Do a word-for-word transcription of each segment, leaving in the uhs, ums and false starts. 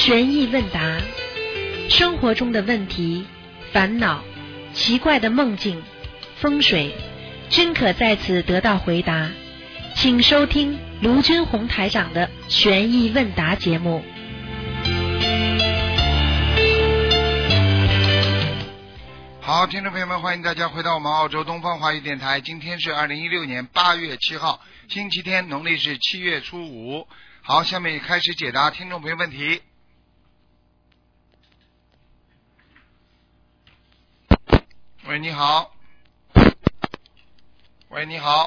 悬疑问答，生活中的问题、烦恼、奇怪的梦境、风水，均可在此得到回答。请收听卢军红台长的悬疑问答节目。 好，听众朋友们，欢迎大家回到我们澳洲东方华语电台。今天是二零一六年八月七号，星期天，农历是七月初五。好，下面开始解答听众朋友问题。喂，你好。喂，你好。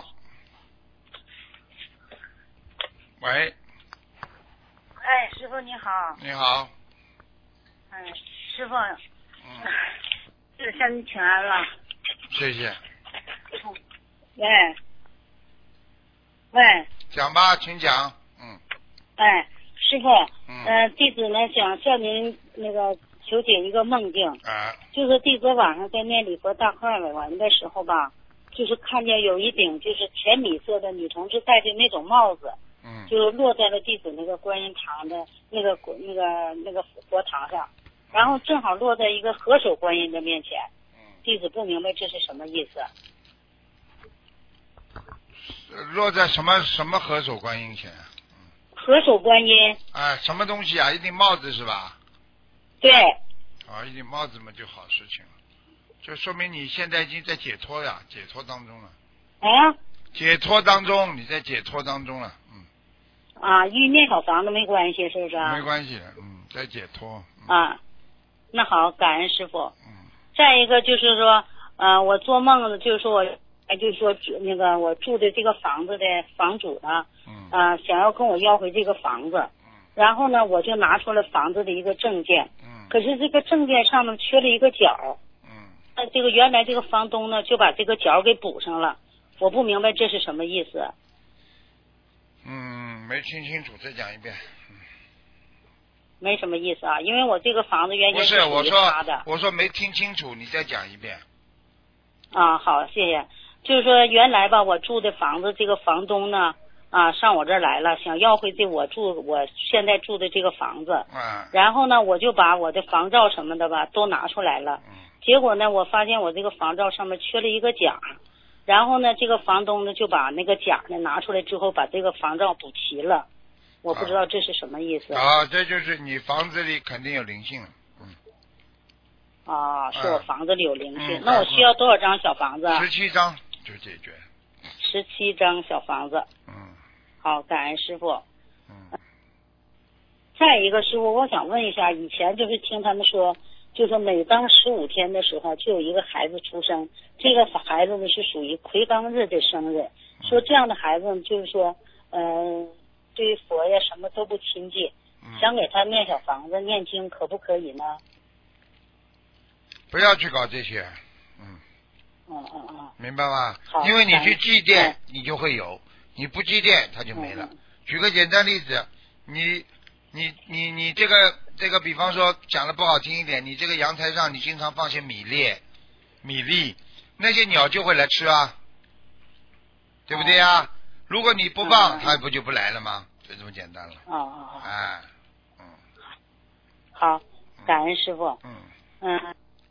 喂。 哎，师傅你好。 你好。 哎，师傅。嗯。是向你请安了。 谢谢。 喂。喂。 讲吧，请讲。嗯。 哎，师傅。 嗯。 呃，弟子呢想向您那个求解一个梦境。 啊。 就是弟子晚上在念礼佛大忏悔文的时候吧，就是看见有一顶就是浅米色的女同志戴的那种帽子。 嗯。 就落在了弟子那个观音堂的那个那个那个佛堂上。然后正好落在一个合手观音的面前，弟子不明白这是什么意思。 落在什么什么合手观音前？ 合手观音。 哎，什么东西啊？一顶帽子是吧？ 对。 啊，一顶帽子嘛就好事情了，就说明你现在已经在解脱呀，解脱当中了。 啊？ 解脱当中，你在解脱当中了，嗯。 啊，与念小房子没关系，是不是？ 没关系，嗯，在解脱。 嗯、啊。那好，感恩师傅。 嗯。 再一个就是说，呃，我做梦呢，就是说我，就是说那个我住的这个房子的房主呢， 嗯， 呃，想要跟我要回这个房子， 嗯， 然后呢，我就拿出了房子的一个证件， 嗯， 可是这个证件上面缺了一个角， 嗯， 那这个原来这个房东呢就把这个角给补上了，我不明白这是什么意思。 嗯，没听清楚，再讲一遍。 没什么意思啊，因为我这个房子原先是属于他的。 我说我说没听清楚，你再讲一遍。 啊，好，谢谢。就是说原来吧，我住的房子这个房东呢，啊，上我这儿来了，想要回这我住我现在住的这个房子。 啊。 然后呢，我就把我的房照什么的吧都拿出来了。 嗯。 结果呢，我发现我这个房照上面缺了一个甲，然后呢，这个房东呢就把那个甲呢拿出来之后，把这个房照补齐了。我不知道这是什么意思。 啊，这就是你房子里肯定有灵性了。嗯。 啊，是我房子里有灵性， 嗯、 那我需要多少张小房子？ 十七张就解决。 十七张小房子。 嗯。 好，感恩师傅。 嗯。 再一个师傅，我想问一下，以前就是听他们说，就是每当十五天的时候，就有一个孩子出生，这个孩子呢是属于魁罡日的生日，说这样的孩子就是说，嗯、呃。对佛呀什么都不亲近， 嗯、 想给他念小房子念经可不可以呢？ 不要去搞这些，嗯。 嗯嗯嗯。 明白吗？ 好。 因为你去祭奠，你就会有；你不祭奠，它就没了。 嗯、 举个简单例子，你你你你这个这个，比方说讲的不好听一点，你这个阳台上你经常放些米粒、米粒，那些鸟就会来吃啊，对不对呀？嗯，如果你不放，它不就不来了吗？就这么简单了。 哦哦哦。 哎，嗯。 好，感恩师傅。 嗯。 嗯。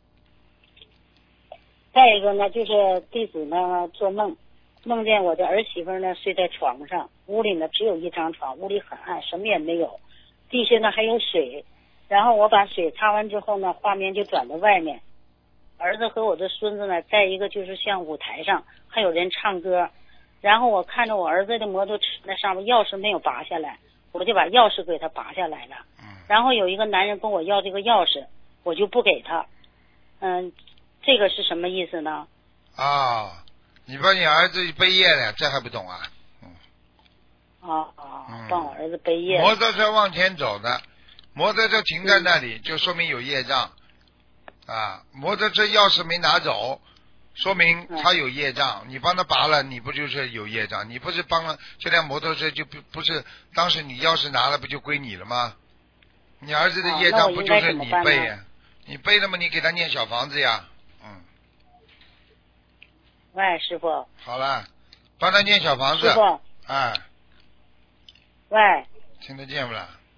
再一个呢，就是弟子呢做梦，梦见我的儿媳妇呢睡在床上，屋里呢只有一张床，屋里很暗，什么也没有，地下呢还有水。然后我把水擦完之后呢，画面就转到外面，儿子和我的孙子呢，在一个就是像舞台上，还有人唱歌。然后我看着我儿子的摩托车那上面钥匙没有拔下来，我就把钥匙给他拔下来了。然后有一个男人跟我要这个钥匙，我就不给他。嗯，这个是什么意思呢？ 啊、哦，你帮你儿子背业了，这还不懂啊？嗯。 啊啊，帮我儿子背业。 摩托车往前走的，摩托车停在那里，就说明有业障。啊，摩托车钥匙没拿走。说明他有业障，嗯、你帮他拔了，你不就是有业障？你不是帮了这辆摩托车就不不是当时你钥匙拿了不就归你了吗？你儿子的业障不就是你背呀？你背了嘛，你给他念小房子呀，嗯。 喂，师傅。 好了，帮他念小房子。 师傅。 哎。 喂。 听得见不啦？嗯，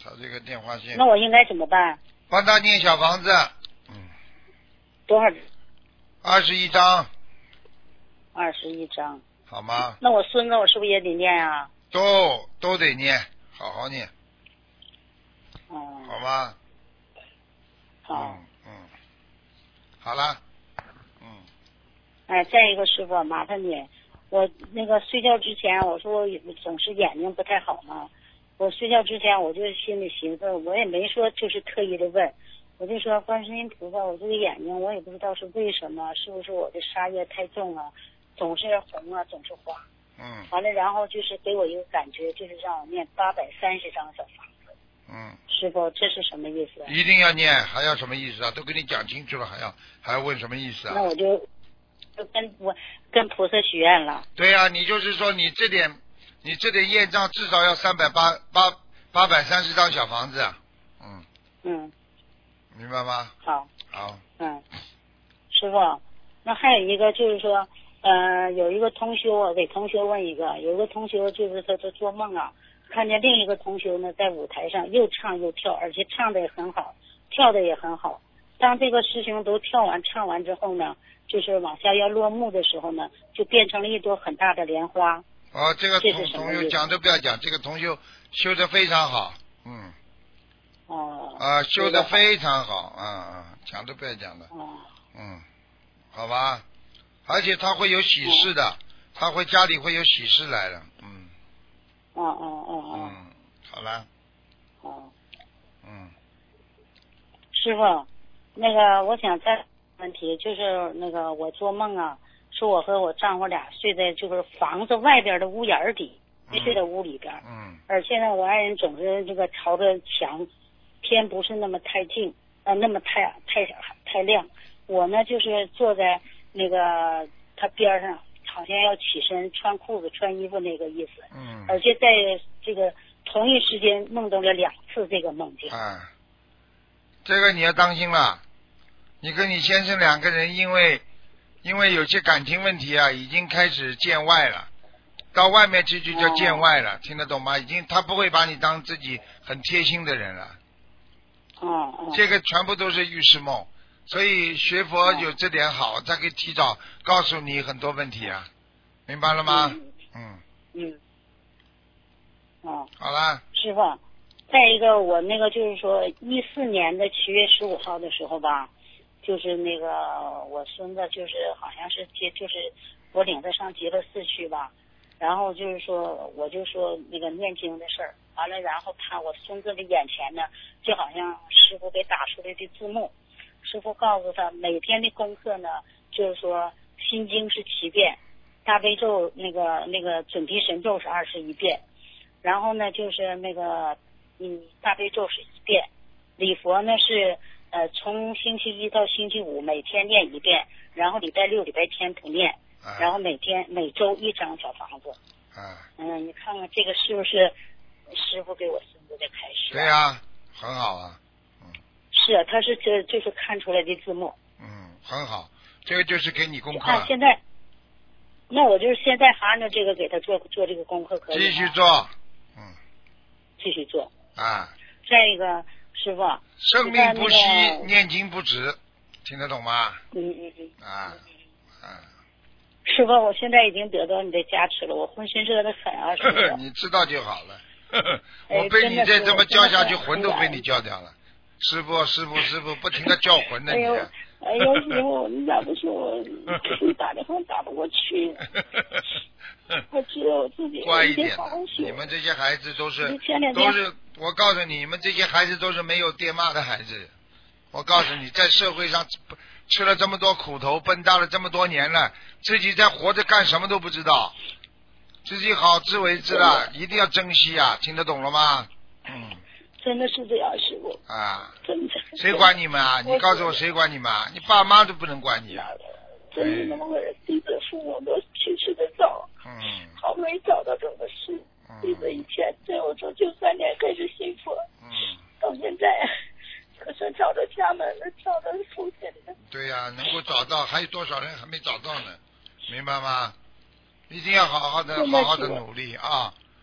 他这个电话线。 那我应该怎么办？ 帮他念小房子。嗯。 多少？ 二十一章。 二十一章。 好吗？ 那我孙子我是不是也得念啊？ 都都得念，好好念。 嗯。 好吗？ 好。 嗯嗯。好了。嗯。 哎，再一个师傅，麻烦你，我那个睡觉之前，我说我总是眼睛不太好嘛。我睡觉之前，我就心里寻思，我也没说就是特意的问，我就说观世音菩萨，我这个眼睛我也不知道是为什么，是不是我的杀业太重啊，总是红啊，总是花。 嗯。 完了，然后就是给我一个感觉，就是让我念八百三十张小房子。 嗯。 师傅，这是什么意思啊？ 一定要念，还要什么意思啊？都跟你讲清楚了，还要还要问什么意思啊？ 那我就就跟我跟菩萨许愿了。 对呀、啊，你就是说你这点。你这点业障至少要三百八八八百三十张小房子啊，嗯嗯， 明白吗？ 好， 好， 嗯，师傅，那还有一个就是说，呃，有一个同修啊，给同修问一个，有一个同修就是他他做梦啊，看见另一个同修呢在舞台上又唱又跳，而且唱的也很好，跳的也很好。当这个师兄都跳完唱完之后呢，就是往下要落幕的时候呢，就变成了一朵很大的莲花。 哦，这个同这同修讲都不要讲，这个同修修得非常好，嗯。 哦。 啊，修得非常好，啊啊，讲都不要讲的。 哦。 嗯，好吧，而且他会有喜事的，嗯、他会家里会有喜事来的，嗯。 哦哦哦哦。 嗯，好了。 哦。 嗯。 师傅，那个我想再问题就是那个我做梦啊。说我和我丈夫俩睡在就是房子外边的屋檐底，没睡在屋里边。 嗯。 而且呢，我爱人总是这个朝着墙，天不是那么太近，呃，那么太太太亮。我呢就是坐在那个他边上，好像要起身穿裤子穿衣服那个意思。 嗯。 而且在这个同一时间梦到了两次这个梦境。 啊，这个你要当心了，你跟你先生两个人因为。因为有些感情问题啊，已经开始见外了，到外面去就叫见外了，哦、听得懂吗？已经他不会把你当自己很贴心的人了。 哦哦。 这个全部都是预示梦，所以学佛有这点好，他可以提早告诉你很多问题啊，明白了吗？ 嗯。 嗯。 嗯。哦。 好了。 师傅，再一个，我那个就是说，一四年的七月十五号的时候吧。就是那个我孙子就是好像是接就是我领他上极乐寺去吧，然后就是说我就说那个念经的事儿，完了然后他我孙子的眼前呢就好像师傅给打出来的字幕，师傅告诉他每天的功课呢就是说心经是七遍，大悲咒那个那个准提神咒是二十一遍，然后呢就是那个嗯大悲咒是一遍，礼佛呢是。呃，从星期一到星期五每天念一遍，然后礼拜六、礼拜天不念， 啊、 然后每天每周一张小房子。 啊。 嗯，你看看这个是不是师傅给我孙子的开示、啊？ 对呀、啊，很好啊。嗯。 是啊，他是这就是看出来的字幕。 嗯，很好，这个就是给你功课。 啊，现在，那我就是现在还按照这个给他做做这个功课可以吗？ 继续做。嗯。 继续做。 啊。 再一个。师傅， 生命不息，那个、念经不止，听得懂吗？ 嗯嗯嗯。 啊啊！ 师傅，我现在已经得到你的加持了，我浑身热得很啊！师傅， 你知道就好了。我被你再这么叫下去，魂都被你叫掉了。师傅，师傅，师傅，不停的叫魂呢你。 哎呦，哎呦，师傅，你咋不说我打电话打不过去？我知道我自己乖一点好好修。 你们这些孩子都是都是，我告诉你，你们这些孩子都是没有爹妈的孩子。我告诉你，在社会上吃了这么多苦头，笨大了这么多年了，自己在活着干什么都不知道，自己好自为之了，一定要珍惜啊！听得懂了吗？嗯。 真的是这样，师傅。 啊。 真的。 谁管你们啊？你告诉我谁管你们啊？你爸妈都不能管你啊！ 真是那么回事，弟子父母都去世的早， 嗯， 好不容易找到这个事，弟子以前在我从九三年开始信佛， 嗯， 到现在可是找着家门了，找着父亲了。 对呀、啊，能够找到，还有多少人还没找到呢？明白吗？一定要好好的、好好的努力啊！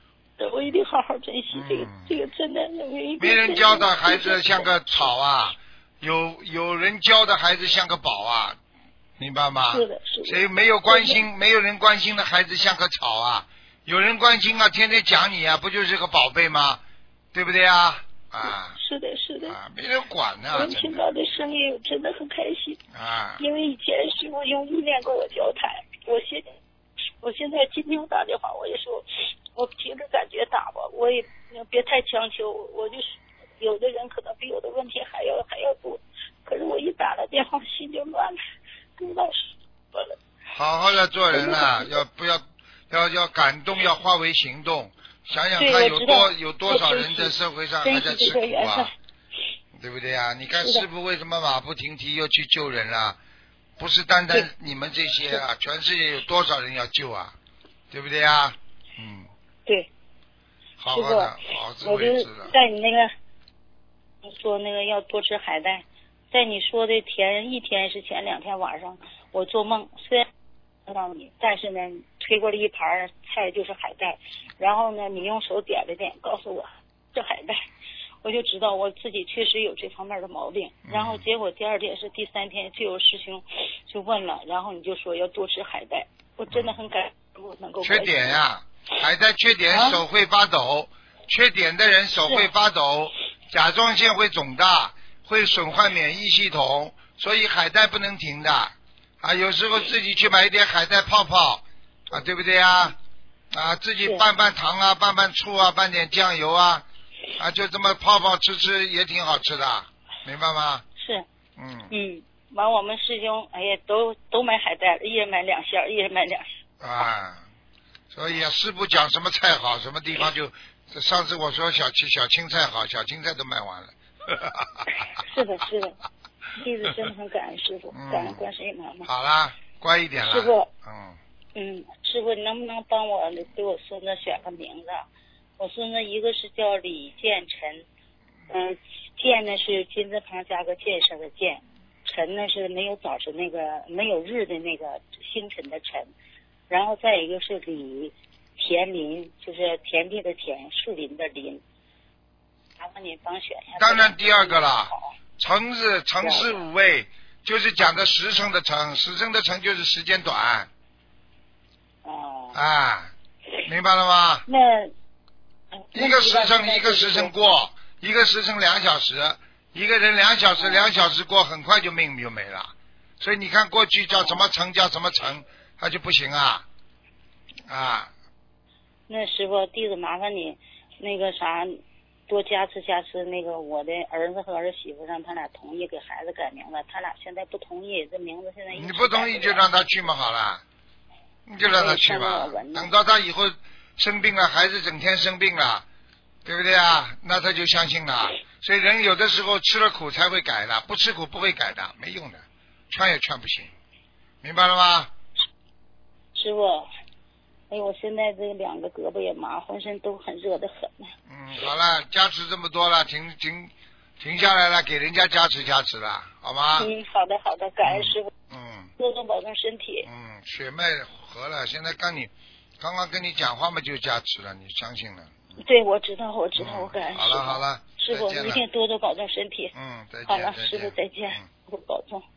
的，我一定好好珍惜这个， 嗯、 这个真的没没人教的孩子像个草啊，有有人教的孩子像个宝啊，明白吗？ 是的，是的。 谁没有关心，没有人关心的孩子像棵草啊，有人关心啊，天天讲你啊，不就是个宝贝吗？对不对啊？啊， 是的，是的， 啊，没人管呢、啊。 能听到的声音，真的很开心啊。 因为以前师傅用意念跟我交谈，我现我现在今天我打电话，我也说，我凭着感觉打吧，我也别太强求，我就是有的人可能比我的问题还要还要多，可是我一打了电话，心就乱了，不知道说了。 好好的做人啊，要不要要要感动，要化为行动。想想看有多有多少人在社会上还在吃苦啊，对不对啊？你看师父为什么马不停蹄又去救人了？不是单单你们这些啊，全世界有多少人要救啊？对不对啊？嗯。 对。 好好的，好自为之的。 在你那个说那个要多吃海带，在你说的前一天是前两天晚上，我做梦虽然看到你，但是呢推过来一盘菜就是海带，然后呢你用手点了点告诉我这海带，我就知道我自己确实有这方面的毛病。然后结果第二天是第三天就有师兄就问了，然后你就说要多吃海带，我真的很感我能够缺点呀、啊，海带缺点手会发抖、啊、缺点的人手会发抖，甲状腺会肿大，会损坏免疫系统，所以海带不能停的啊，有时候自己去买一点海带泡泡啊，对不对啊？啊，自己拌拌糖啊，拌拌醋啊，拌点酱油啊，啊，就这么泡泡吃吃也挺好吃的，明白吗？ 是， 嗯嗯，完我们师兄，哎呀，都都买海带，一人买两箱，一人买两箱。 啊，所以啊，师傅讲什么菜好，什么地方就，上次我说小青小青菜好，小青菜都卖完了。 是的，是的。弟子真的很感恩师傅， 嗯、 感恩观世音妈妈。 好啦，乖一点了。 师傅， 嗯嗯，师傅，你能不能帮我给我孙子选个名字？我孙子一个是叫李建成，嗯、呃，建呢是金字旁加个建设的建，晨呢是没有早晨那个没有日的那个星辰的辰，然后再一个是李田林，就是田地的田，树林的林。麻烦您帮选一下。 当然第二个了。辰是辰是五位，就是讲的时辰的辰，时辰的辰就是时间短。 哦。 啊，明白了吗？ 那一个时辰一个时辰过，一个时辰两小时，一个人两小时两小时过，很快就命就没了。所以你看过去叫什么辰叫什么辰，他就不行啊啊。 那师傅，弟子麻烦你那个啥。多加持加持那个我的儿子和儿媳妇，让他俩同意给孩子改名字，他俩现在不同意，这名字现在一直改不了。 你不同意就让他去嘛好了，你就让他去吧，等到他以后生病了，孩子整天生病了，对不对啊？那他就相信了。所以人有的时候吃了苦才会改的，不吃苦不会改的，没用的，劝也劝不行，明白了吗？ 师傅。哎呦，我现在这两个胳膊也麻，浑身都很热得很。 嗯，好了，加持这么多了，停停停下来了，给人家加持加持了，好吗？ 嗯，好的好的，感恩师傅。 嗯。 多多保重身体。 嗯，血脉合了，现在跟你刚刚跟你讲话嘛就加持了，你相信了。 对，我知道我知道， 嗯、 我感恩师傅。 好了好了， 师傅一定多多保重身体。 嗯，再见。 好了，师傅再见，师傅、嗯、保重。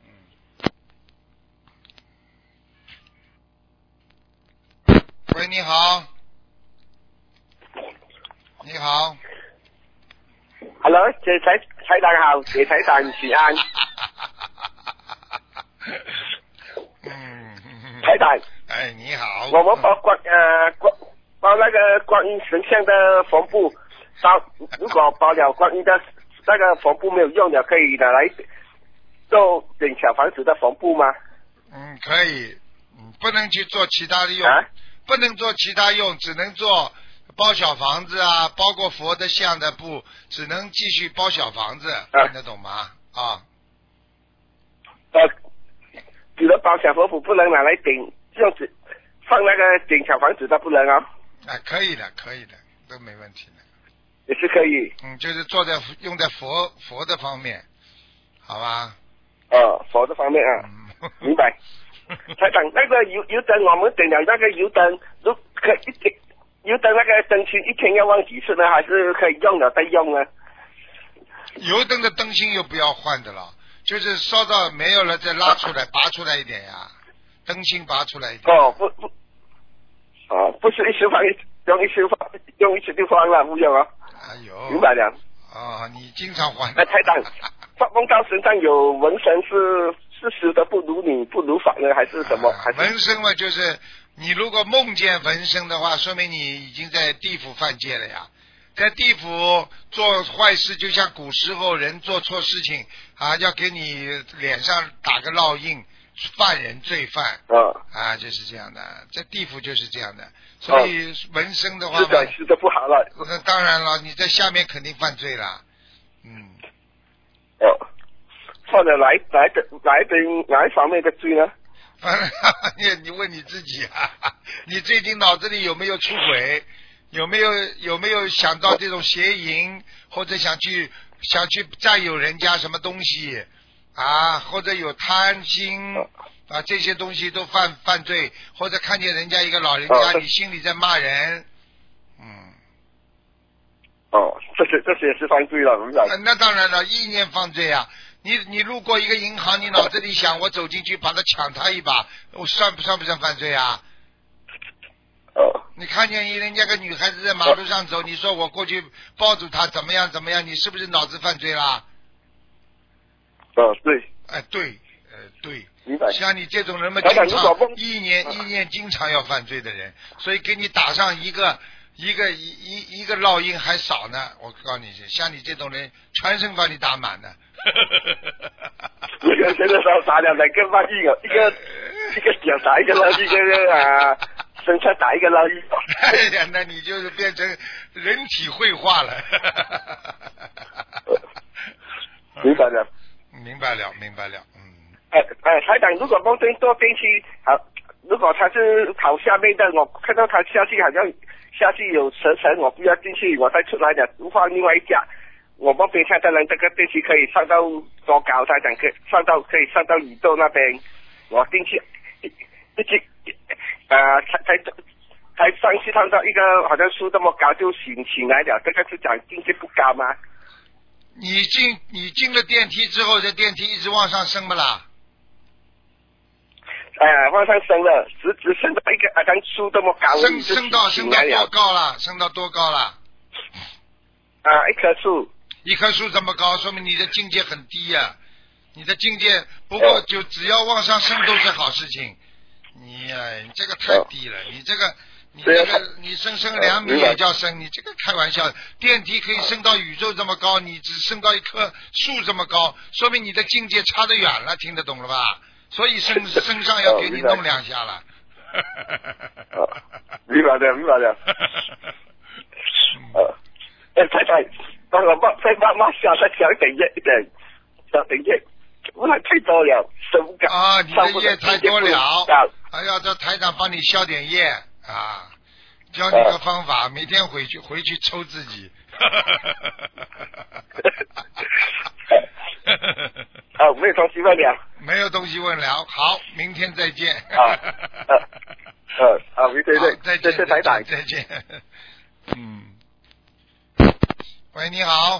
喂，你好。你好。 Hello， 这台台长好，给台长请安。 嗯。 台长。 哎，你好。 我们包观呃观包那个观音神像的缝布，包如果包了观音的那个缝布没有用的，可以拿来做整小房子的缝布吗？ 嗯，可以。嗯，不能去做其他的用。 啊？ 不能做其他用，只能做包小房子啊，包括佛的像的布，只能继续包小房子，啊、听得懂吗？啊。 呃，只能包小佛布，不能拿来顶，用纸放那个顶小房子的不能啊。 啊，可以的，可以的，都没问题的。 也是可以。 嗯，就是做在用在佛佛的方面，好吧？ 哦，佛的方面啊，嗯、明白。台长，那个油油灯我们点了那个油灯，如可一点油灯那个灯芯一天要换几次呢？还是可以用了再用呢？ 油灯的灯芯又不要换的了，就是烧到没有了再拉出来，拔出来一点呀，灯芯拔出来一点。 哦，不不，哦，不是一时放用一时放用一次就放了，不用啊。 哎呦， 明白了。 哦，你经常换。 哎，台长，发梦到身上有纹身是是修的不如你不如法呢，还是什么？ 啊、 还是纹身嘛，就是你如果梦见纹身的话，说明你已经在地府犯戒了呀。在地府做坏事，就像古时候人做错事情啊，要给你脸上打个烙印，犯人罪犯。 啊啊，就是这样的，在地府就是这样的。所以纹身的话嘛， 是的，是的不好了。 那当然了，你在下面肯定犯罪了。嗯。 哦，犯了哪哪的哪一边哪一方面的罪呢？ 你你问你自己啊，你最近脑子里有没有出轨？有没有有没有想到这种邪淫，或者想去想去占有人家什么东西啊，或者有贪心啊，这些东西都犯犯罪，或者看见人家一个老人家，你心里在骂人，嗯。 哦，这些这些也是犯罪了，明白？ 那当然了，意念犯罪啊！你你路过一个银行，你脑子里想我走进去把他抢他一把，我算不算不算犯罪啊？ 哦。 你看见一人家个女孩子在马路上走，你说我过去抱住她怎么样怎么样，你是不是脑子犯罪啦？ 哦，对。 哎，对，呃，对。 明白。 像你这种人嘛，经常意念意念经常要犯罪的人，所以给你打上一个一个一一一个烙印还少呢。我告诉你，像你这种人，全身把你打满的。 一个现在少打了两个烙印哦，一个一个脚打一个烙印，一个啊。身上打一个烙印， 哎呀，那你就是变成人体绘画了。 明白了， 明白了，明白了，嗯。 哎哎，台长，如果梦见坐电梯，好，如果他是跑下面的，我看到他下去好像下去有蛇绳，我不要进去，我再出来的，换另外一家。我们边看的人，这个电梯可以上到多高？台长可以上到可以上到宇宙那边，我进去一一直。呃，才才才上去看到一个好像树这么高就醒醒来了，这个是讲境界不高吗？ 你进你进了电梯之后，这电梯一直往上升不啦？ 哎呀，往上升了，直直升到一个好像树这么高， 升升到升到多高了？升到多高了？ 啊，一棵树。 一棵树这么高，说明你的境界很低呀、啊。你的境界不过就只要往上升都是好事情。你呀、啊，你这个太低了，你这个，你这个，你升升两米也叫升，你这个开玩笑，电梯可以升到宇宙这么高，你只升到一棵树这么高，说明你的境界差得远了，听得懂了吧？所以升升上要给你弄两下了。 明白了，明白了。呃，哎，太太，帮我帮再帮帮小再小一点一点，小一点。不然太多了，受不了啊！你的业太多了，还要叫台长帮你消点业啊！教你个方法，每天回去回去抽自己。 啊，没有东西问了。 没有东西问了，好，明天再见。 啊，呃，呃，啊，明天再再见， 谢谢台长， 再见。嗯，喂，你好。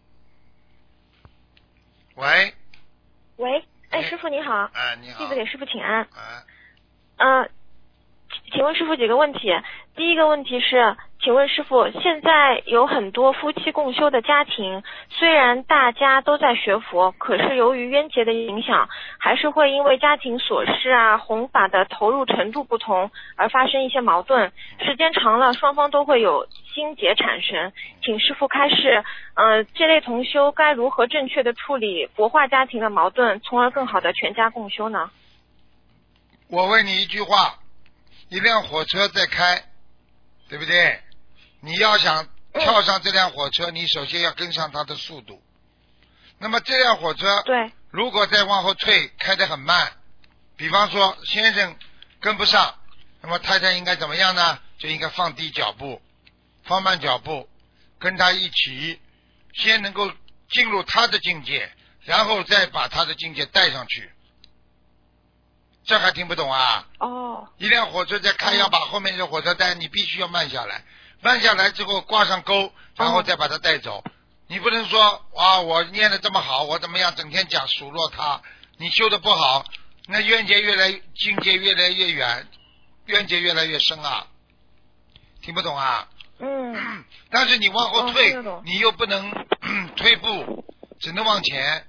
喂。 喂，哎，师傅你好， 哎，你好， 弟子给师傅请安。 哎， 嗯、呃，请问师傅几个问题。第一个问题是，请问师傅，现在有很多夫妻共修的家庭，虽然大家都在学佛，可是由于冤结的影响，还是会因为家庭琐事啊、弘法的投入程度不同而发生一些矛盾。时间长了，双方都会有心结产生。请师傅开示，呃，这类同修该如何正确的处理佛化家庭的矛盾，从而更好的全家共修呢？ 我问你一句话，一辆火车在开，对不对？你要想跳上这辆火车，你首先要跟上它的速度。那么这辆火车， 对， 如果再往后退，开得很慢，比方说先生跟不上，那么太太应该怎么样呢？就应该放低脚步，放慢脚步，跟他一起，先能够进入他的境界，然后再把他的境界带上去。 这还听不懂啊？ 哦， 一辆火车在开，要把后面的火车带，你必须要慢下来，慢下来之后挂上钩，然后再把它带走。你不能说哇，我念的这么好，我怎么样，整天讲数落他，你修的不好，那冤结越来境界越来越远，冤结越来越深啊，听不懂啊？ 嗯。 但是你往后退， 哦、 你又不能退步，只能往前。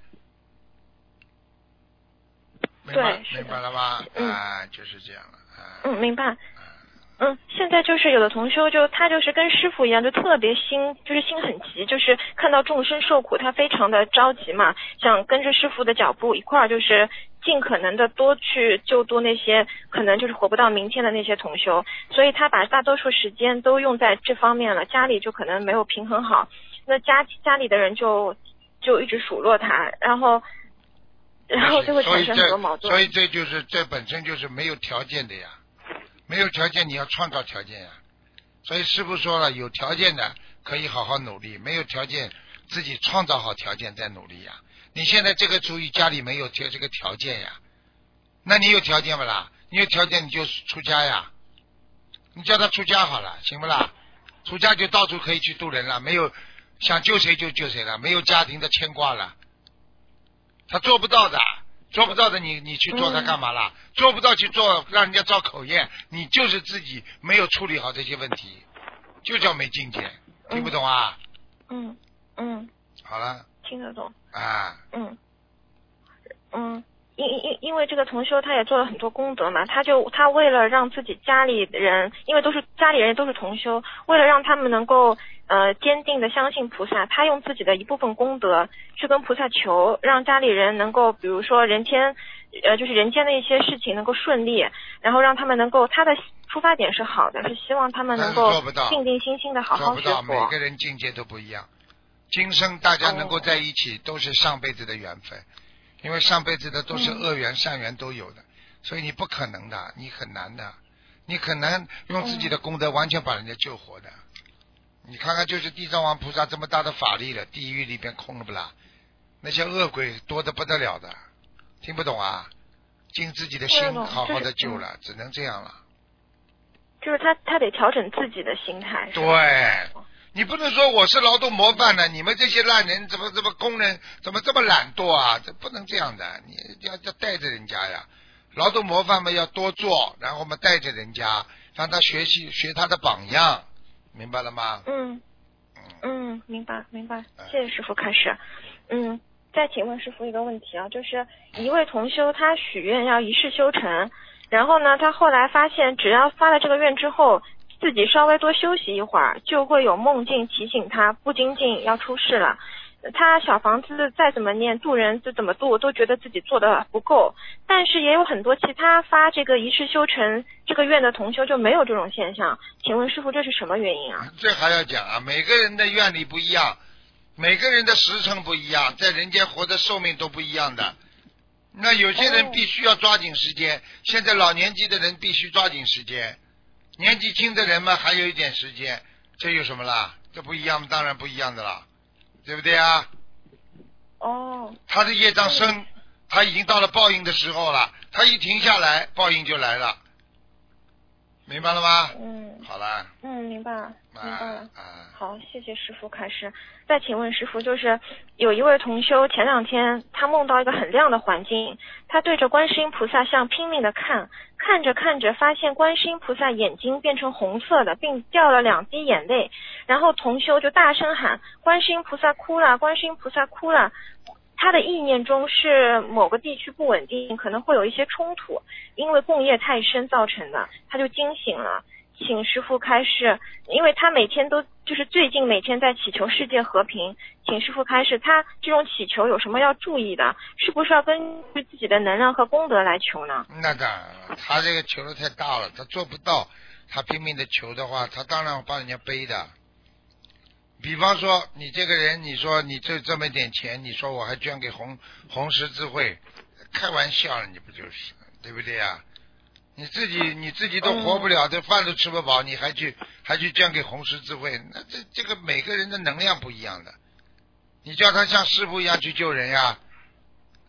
明白对， 明白了吧？ 嗯、 啊，就是这样了。啊、 嗯，明白。嗯，现在就是有的同修就他就是跟师傅一样，就特别心就是心很急，就是看到众生受苦，他非常的着急嘛，想跟着师傅的脚步一块儿，就是尽可能的多去救度那些可能就是活不到明天的那些同修，所以他把大多数时间都用在这方面了，家里就可能没有平衡好，那家家里的人就就一直数落他，然后然后就会产生很多矛盾。 所以这就是这本身就是没有条件的呀。没有条件你要创造条件呀，所以师父说了，有条件的可以好好努力，没有条件自己创造好条件再努力呀。你现在这个属于家里没有这这个条件呀，那你有条件不啦？你有条件你就出家呀，你叫他出家好了，行不啦？出家就到处可以去渡人了，没有想救谁就救谁了，没有家庭的牵挂了，他做不到的。做不到的你你去做它干嘛啦、嗯？做不到去做让人家造口业，你就是自己没有处理好这些问题，就叫没境界，听不懂啊？ 嗯嗯。 好了。 听得懂。 啊。 嗯嗯，因因因为这个同修他也做了很多功德嘛，他就他为了让自己家里人，因为都是家里人都是同修，为了让他们能够呃坚定的相信菩萨，他用自己的一部分功德去跟菩萨求，让家里人能够比如说人间呃就是人间的一些事情能够顺利，然后让他们能够他的出发点是好的，是希望他们能够定定心心的好好学佛。 做不到，每个人境界都不一样，今生大家能够在一起都是上辈子的缘分。因为上辈子的都是恶缘、嗯、善缘都有的，所以你不可能的，你很难的，你很难用自己的功德完全把人家救活的。嗯、你看看，就是地藏王菩萨这么大的法力了，地狱里边空了不啦？那些恶鬼多得不得了的，听不懂啊？尽自己的心好好的救了， 就是只能这样了。 就是他，他得调整自己的心态。 对。你不能说我是劳动模范呢，你们这些烂人怎么怎么工人怎么这么懒惰啊？这不能这样的，你要要带着人家呀。劳动模范嘛要多做，然后我们带着人家，让他学习学他的榜样，明白了吗？ 嗯嗯，明白明白，谢谢师父开始。嗯，再请问师父一个问题啊，就是一位同修他许愿要一世修成，然后呢，他后来发现只要发了这个愿之后，自己稍微多休息一会儿，就会有梦境提醒他不精进要出事了。他小房子再怎么念，渡人就怎么渡，都觉得自己做的不够。但是也有很多其他发这个一世修成这个愿的同修就没有这种现象。请问师父，这是什么原因啊？ 这还要讲啊，每个人的愿力不一样，每个人的时辰不一样，在人间活的寿命都不一样的。那有些人必须要抓紧时间，哦、现在老年纪的人必须抓紧时间。年纪轻的人嘛，还有一点时间，这有什么啦？这不一样，当然不一样的啦，对不对啊？ 哦。 他的业障深，他已经到了报应的时候了，他一停下来，报应就来了，明白了吗？ 嗯。 好了。 嗯，明白了，明白了。 啊。 好，谢谢师父开始。再请问师父，就是有一位同修，前两天他梦到一个很亮的环境，他对着观世音菩萨像拼命的看，看着看着发现观世音菩萨眼睛变成红色的，并掉了两滴眼泪，然后同修就大声喊观世音菩萨哭了，观世音菩萨哭了。他的意念中是某个地区不稳定，可能会有一些冲突，因为共业太深造成的，他就惊醒了。请师父开示，因为他每天都就是最近每天在祈求世界和平，请师父开示，他这种祈求有什么要注意的？是不是要根据自己的能量和功德来求呢？ 那当然，他这个求的太大了，他做不到，他拼命的求的话，他当然会帮人家背的。比方说，你这个人，你说你这这么点钱，你说我还捐给红红十字会，开玩笑了，你不就是，对不对呀？你自己你自己都活不了，这、嗯、饭都吃不饱，你还去还去捐给红十字会？那这这个每个人的能量不一样的，你叫他像师父一样去救人呀，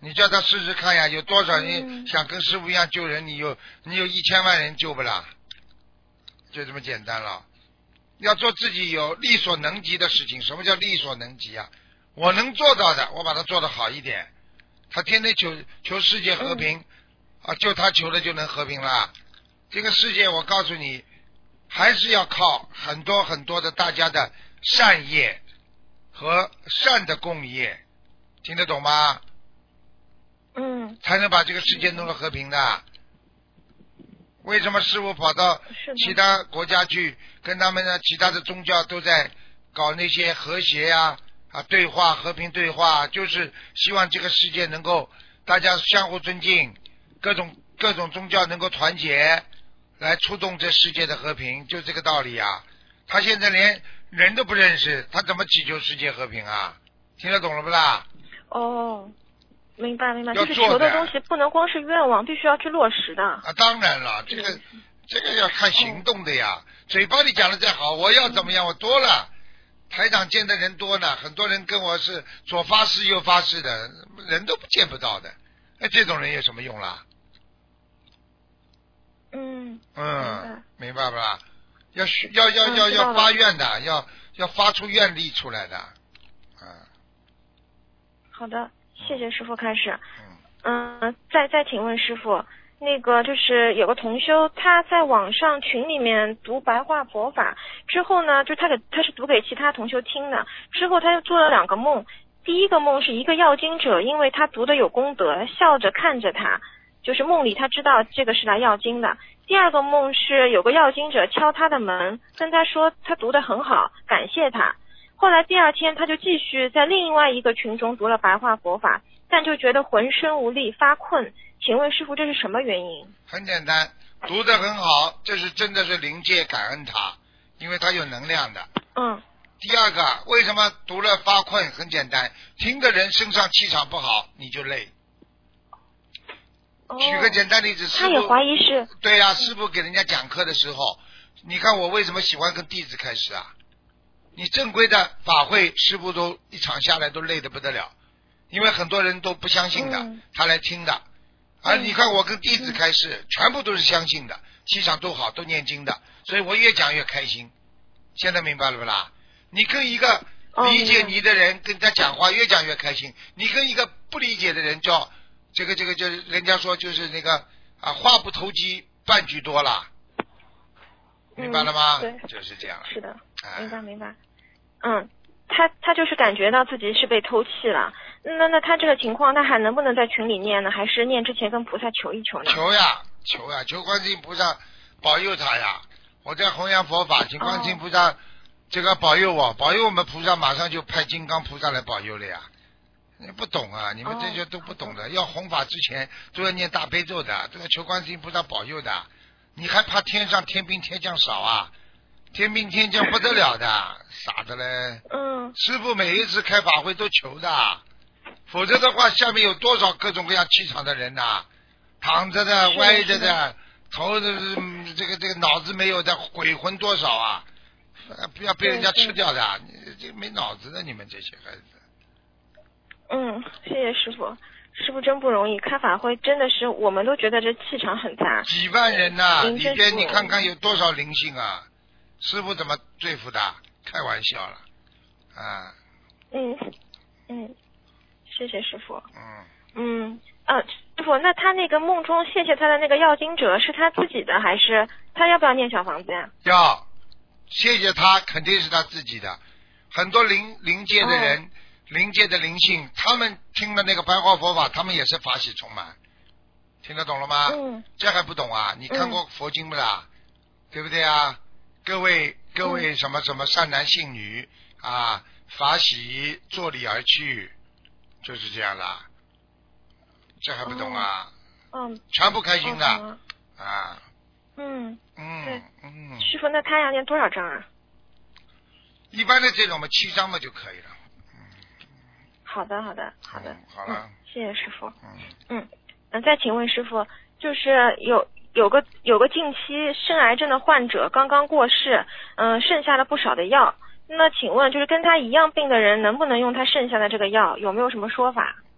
你叫他试试看呀，有多少嗯人想跟师傅一样救人？你有你有一千万人救不了，就这么简单了。要做自己有力所能及的事情。什么叫力所能及啊？我能做到的，我把它做得好一点。他天天求求世界和平、 嗯、 啊，就他求的就能和平了。这个世界我告诉你，还是要靠很多很多的大家的善业和善的共业，听得懂吗？ 嗯， 才能把这个世界弄得和平的。为什么师父跑到其他国家去，跟他们的其他的宗教都在搞那些和谐呀、啊、啊对话、和平对话，就是希望这个世界能够大家相互尊敬，各种各种宗教能够团结，来触动这世界的和平，就这个道理啊。他现在连人都不认识，他怎么祈求世界和平啊？听得懂了不啦？ 哦，明白明白， 要就是求的东西不能光是愿望，必须要去落实的。 啊，当然了，这个这个要看行动的呀。哦、嘴巴里讲的再好，我要怎么样，我多了。台长见的人多呢，很多人跟我是左发誓右发誓的，人都见不到的。那这种人有什么用啦？ 嗯嗯，明白不啦？要要要要嗯、 要发愿的，要要发出愿力出来的。嗯。 好的。谢谢师父开始。嗯、呃，再再请问师父，那个就是有个同修，他在网上群里面读白话佛法之后呢，就他给他是读给其他同修听的，之后他又做了两个梦。第一个梦是一个要经者，因为他读的有功德，笑着看着他，就是梦里他知道这个是来要经的。第二个梦是有个要经者敲他的门，跟他说他读得很好，感谢他。后来第二天他就继续在另外一个群中读了白话佛法，但就觉得浑身无力发困，请问师父这是什么原因？ 很简单，读得很好，这是真的是灵界感恩他，因为他有能量的。 嗯。 第二个，为什么读了发困？很简单，听的人身上气场不好，你就累。 哦、 举个简单例子， 他也怀疑是。 对呀、啊，师父给人家讲课的时候，你看我为什么喜欢跟弟子开始啊？你正规的法会，师父都一场下来都累得不得了，因为很多人都不相信的， 嗯、 他来听的。而你看我跟弟子开示，嗯、全部都是相信的，气场都好，都念经的，所以我越讲越开心。现在明白了不啦？你跟一个理解你的人跟他讲话，越讲越开心。你跟一个不理解的人叫这个这个就是人家说就是那个啊话不投机半句多了。明白了吗？ 嗯、对， 就是这样。 是的，明白明白。嗯，他他就是感觉到自己是被偷气了。那那他这个情况，他还能不能在群里念呢？还是念之前跟菩萨求一求呢？ 求呀，求呀，求观世音菩萨保佑他呀！我在弘扬佛法，请观世音菩萨、哦、这个保佑我，保佑我们菩萨马上就派金刚菩萨来保佑了呀！你不懂啊，你们这些都不懂的。哦、要弘法之前都要念大悲咒的，都要求观世音菩萨保佑的。你还怕天上天兵天将少啊？天兵天将不得了的，傻的嘞。 嗯。 师父每一次开法会都求的，否则的话，下面有多少各种各样气场的人呐、啊？躺着的、歪着的、头的这个这个脑子没有的鬼魂多少啊？不要被人家吃掉的，你这没脑子的，你们这些孩子。 嗯，谢谢师父。师父真不容易，开法会真的是我们都觉得这气场很大。 几万人呐、啊，里边你看看有多少灵性啊？师父怎么对付的？开玩笑了，啊。 嗯嗯，谢谢师父。 嗯。 嗯啊，师父，那他那个梦中谢谢他的那个要经者是他自己的，还是他要不要念小房子呀？ 要，谢谢他肯定是他自己的。很多灵灵界的人。哦灵界的灵性，他们听了那个白话佛法，他们也是法喜充满，听得懂了吗？ 嗯， 这还不懂啊？你看过佛经不啦？嗯、对不对啊？各位各位什么什么善男信女啊，法喜坐礼而去，就是这样啦。这还不懂啊？ 嗯， 全部开心的、 哦、 啊。 嗯嗯对嗯。 师父，那他要念多少章啊？ 一般的这种嘛，七章嘛就可以了。 好的，好的，好的， 嗯、好了、 嗯，谢谢师傅。 嗯嗯，嗯，再请问师傅，就是有有个有个近期肾癌症的患者刚刚过世，嗯、呃，剩下了不少的药。那请问，就是跟他一样病的人，能不能用他剩下的这个药？有没有什么说法？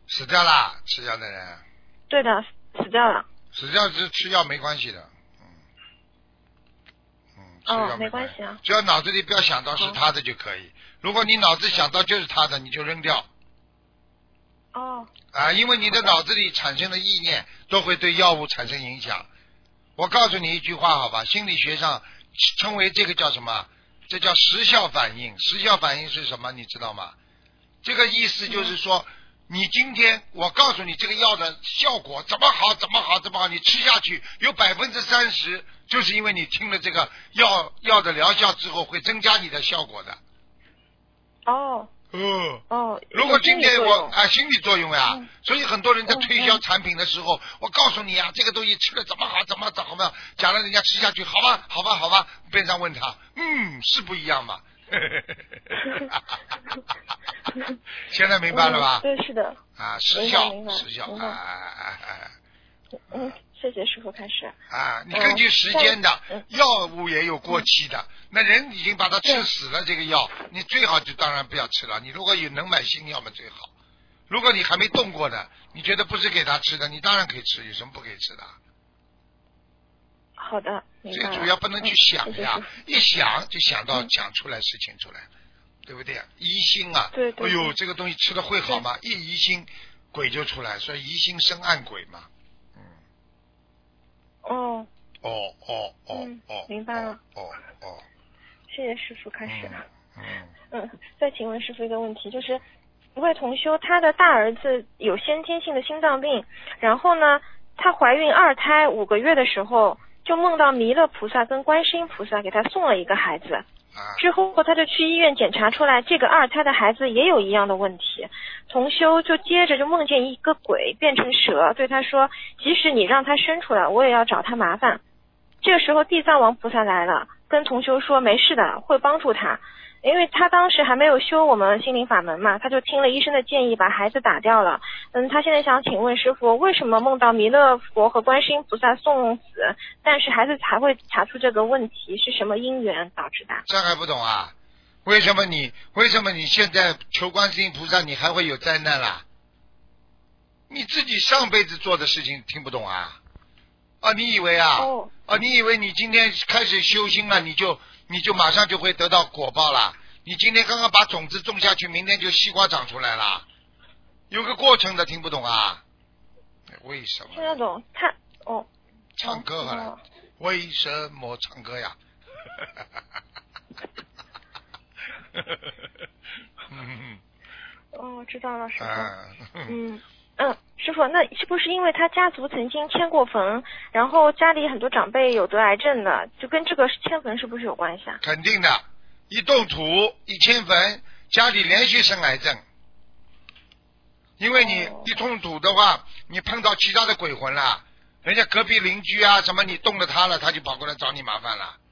死掉了，吃药的人。 对的，死掉了。 死掉是吃药没关系的，嗯，嗯，吃药哦，没关关系啊。 只要脑子里不要想到是他的就可以。如果你脑子想到就是他的，你就扔掉。 哦。 啊，因为你的脑子里产生的意念都会对药物产生影响。我告诉你一句话好吧，心理学上称为这个叫什么？这叫时效反应。时效反应是什么？你知道吗？这个意思就是说。嗯，你今天我告诉你这个药的效果怎么好怎么好怎么好，你吃下去有百分之三十，就是因为你听了这个药药的疗效之后会增加你的效果的。 哦。 哦。 哦。 如果今天我啊心理作用呀、 嗯， 所以很多人在推销产品的时候，嗯、我告诉你啊，这个东西吃了怎么好怎么怎么，假如人家吃下去，好吧好吧好吧，边上问他，嗯，是不一样嘛。现在明白了吧？ 嗯、对，是的。 啊，时效，时效， 啊啊啊！嗯，谢谢师傅开始。 啊，你根据时间的、嗯、药物也有过期的、嗯，那人已经把它吃死了，这个药你最好就当然不要吃了。你如果有能买新药嘛最好。如果你还没动过的，你觉得不是给他吃的，你当然可以吃，有什么不可以吃的？ 好的，明白了。 最主要不能去想呀， 嗯、 一想就想到讲出来事情出来。对不对？疑心啊， 对对对， 哎呦，这个东西吃了会好吗？一疑心，鬼就出来，所以疑心生暗鬼嘛。嗯。 哦。 哦哦哦、 嗯、 哦。 明白了。 哦哦。 谢谢师傅开始。 嗯。 嗯，再请问师傅一个问题，就是一位同修，他的大儿子有先天性的心脏病，然后呢，他怀孕二胎五个月的时候，就梦到弥勒菩萨跟观世音菩萨给他送了一个孩子。之后他就去医院检查出来，这个二胎的孩子也有一样的问题。同修就接着就梦见一个鬼变成蛇，对他说，即使你让他生出来，我也要找他麻烦。这个时候地藏王菩萨来了，跟同修说没事的，会帮助他。因为他当时还没有修我们心灵法门嘛，他就听了医生的建议把孩子打掉了。嗯，他现在想请问师傅，为什么梦到弥勒佛和观世音菩萨送死，但是孩子还会查出这个问题，是什么因缘导致的？ 这还不懂啊？为什么你为什么你现在求观世音菩萨你还会有灾难啦？你自己上辈子做的事情听不懂啊？啊，你以为啊？ 哦。 啊，你以为你今天开始修心了，你就你就马上就会得到果报了？你今天刚刚把种子种下去，明天就西瓜长出来了，有个过程的，听不懂啊？为什么？ 听得懂，他哦。 唱歌好了、哦，为什么唱歌呀？ 哦，知道了，师傅。 嗯。 嗯嗯，师傅，那是不是因为他家族曾经迁过坟，然后家里很多长辈有得癌症的，就跟这个迁坟是不是有关系啊？ 肯定的，一动土一迁坟，家里连续生癌症。因为你一动土的话，你碰到其他的鬼魂了，人家隔壁邻居啊什么，你动了他了，他就跑过来找你麻烦了。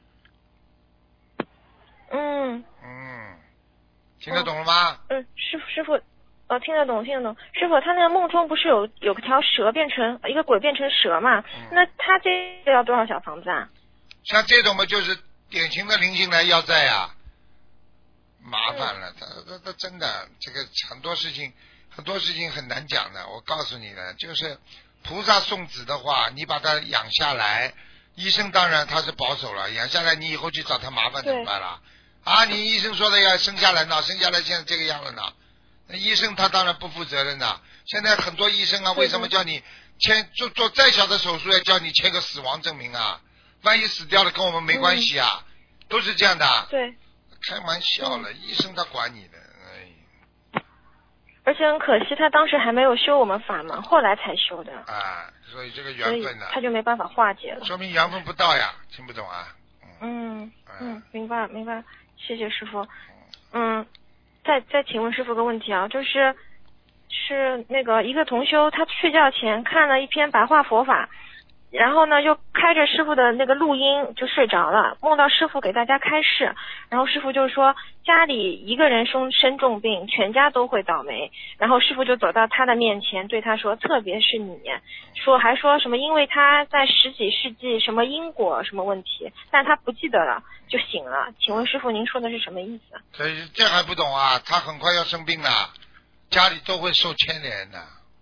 嗯。 嗯，听得懂了吗？ 嗯，师傅，师傅。哦，听得懂，听得懂。师傅，他那个梦中不是有有条蛇变成一个鬼变成蛇嘛？嗯、那他这个要多少小房子啊？ 像这种嘛，就是典型的灵性来要债啊，麻烦了。他他他真的这个很多事情，很多事情很难讲的。我告诉你了，就是菩萨送子的话，你把他养下来，医生当然他是保守了，养下来你以后去找他麻烦怎么办了？啊，你医生说的要生下来呢，生下来现在这个样了呢。那医生他当然不负责任的。现在很多医生啊，为什么叫你签做做再小的手术要叫你签个死亡证明啊？万一死掉了跟我们没关系啊，嗯、都是这样的。 对， 开玩笑了，嗯、医生他管你的，哎。 而且很可惜，他当时还没有修我们法门，后来才修的。 啊，所以这个缘分呢， 他就没办法化解了。 说明缘分不到呀，听不懂啊？ 嗯嗯，嗯明白明白，谢谢师傅。嗯。再再请问师傅个问题啊，就是是那个一个同修，他睡觉前看了一篇白话佛法，然后呢又开着师傅的那个录音就睡着了，梦到师傅给大家开示，然后师傅就说家里一个人生生重病，全家都会倒霉，然后师傅就走到他的面前对他说，特别是你，说还说什么因为他在十几世纪什么因果什么问题，但他不记得了就醒了，请问师傅您说的是什么意思？ 这这还不懂啊？他很快要生病了，家里都会受牵连的。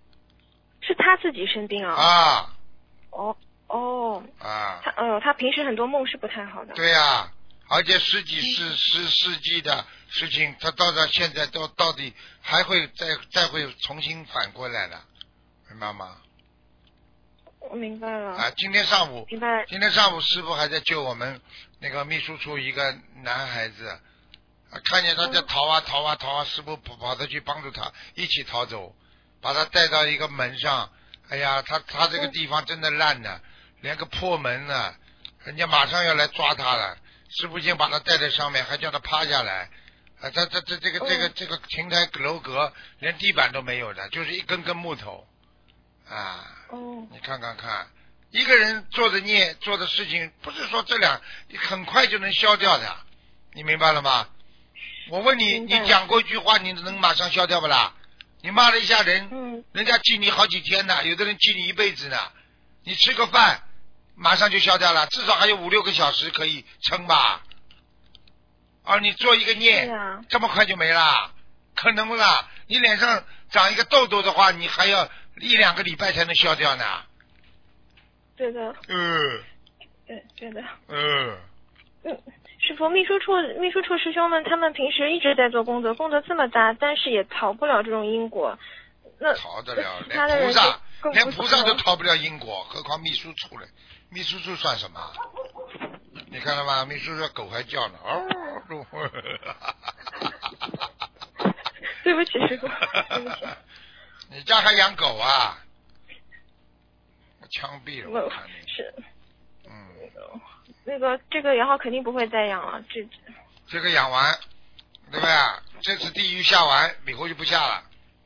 是他自己生病啊？ 啊。 哦哦。 啊。 他呃，他平时很多梦是不太好的。 对呀、啊，而且十几世十世纪的事情，他到了现在都到底还会再再会重新反过来的，明白吗？ 我明白了。 啊，今天上午， 明白。 今天上午师傅还在救我们那个秘书处一个男孩子，啊，看见他在逃啊逃啊逃啊，师傅跑跑着去帮助他一起逃走，把他带到一个门上。哎呀，他他这个地方真的烂的，连个破门呢，人家马上要来抓他了。师傅已经把他带在上面，还叫他趴下来。啊，他这这这个这个这个亭台楼阁连地板都没有的，就是一根根木头。啊， 哦， 你看看看，一个人做的孽做的事情，不是说这两很快就能消掉的，你明白了吗？我问你，你讲过一句话，你能马上消掉不啦？你骂了一下人， 嗯， 人家记你好几天呢，有的人记你一辈子呢。你吃个饭，马上就消掉了，至少还有五六个小时可以撑吧。而你做一个孽， 啊、 这么快就没了，可能不啦？你脸上长一个痘痘的话，你还要一两个礼拜才能消掉呢。 对的。 嗯。 对对的。 嗯。 嗯，师傅，秘书处秘书处师兄们，他们平时一直在做功德，功德这么大，但是也逃不了这种因果。那逃得了， 连菩萨连菩萨都逃不了因果，何况秘书处了？秘书处算什么？你看到吗？秘书处狗还叫呢。哦。 对不起，师傅，对不起。 你家还养狗啊？我枪毙了，我看你。 是。 嗯。 那个这个以后肯定不会再养了，这这个养完，对不对？这次地狱下完，以后就不下了。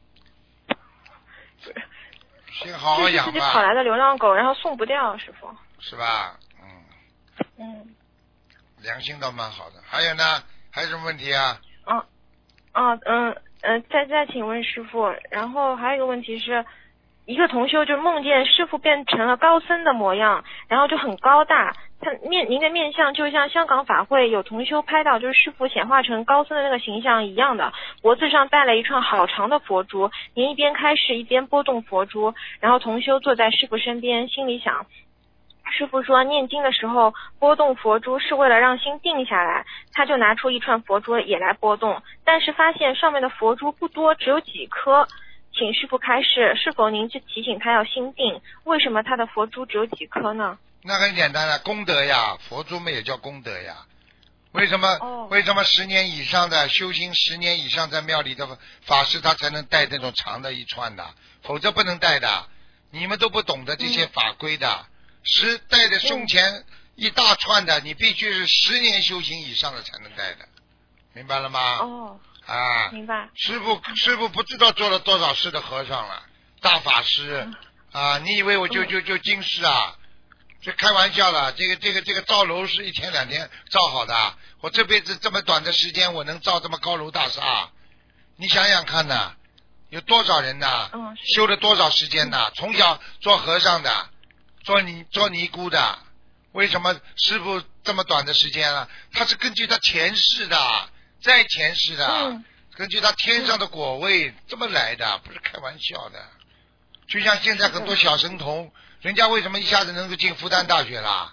不是。 先好好养吧。 自己跑来的流浪狗，然后送不掉，师傅。 是吧？嗯。 嗯。 良心倒蛮好的。还有呢？还有什么问题啊？ 啊啊嗯呃，再再请问师傅，然后还有一个问题是。一个同修就梦见师傅变成了高僧的模样，然后就很高大，他面您的面相就像香港法会有同修拍到就是师傅显化成高僧的那个形象一样的，脖子上戴了一串好长的佛珠，您一边开示一边拨动佛珠，然后同修坐在师傅身边，心里想，师傅说念经的时候拨动佛珠是为了让心定下来，他就拿出一串佛珠也来拨动，但是发现上面的佛珠不多，只有几颗。请师傅开示，是否您去提醒他要心定？为什么他的佛珠只有几颗呢？ 那很简单了，功德呀，佛珠们也叫功德呀。为什么？ 哦、 为什么十年以上的修行，十年以上在庙里的法师，他才能带那种长的一串的，否则不能带的。你们都不懂得这些法规的，嗯、十带在胸前一大串的，你必须是十年修行以上的才能带的，明白了吗？ 哦。 啊， 明白。 师傅，师傅不知道做了多少事的和尚了，大法师、嗯、啊！你以为我就就就今世啊？这开玩笑了，这个这个这个造楼是一天两天造好的，我这辈子这么短的时间，我能造这么高楼大厦？你想想看呐，有多少人呐？ 嗯、 修了多少时间呐？从小做和尚的，做尼做尼姑的，为什么师傅这么短的时间啊？他是根据他前世的。在前世的、 嗯， 根据他天上的果位、嗯、这么来的，不是开玩笑的。就像现在很多小神童，人家为什么一下子能够进复旦大学啦？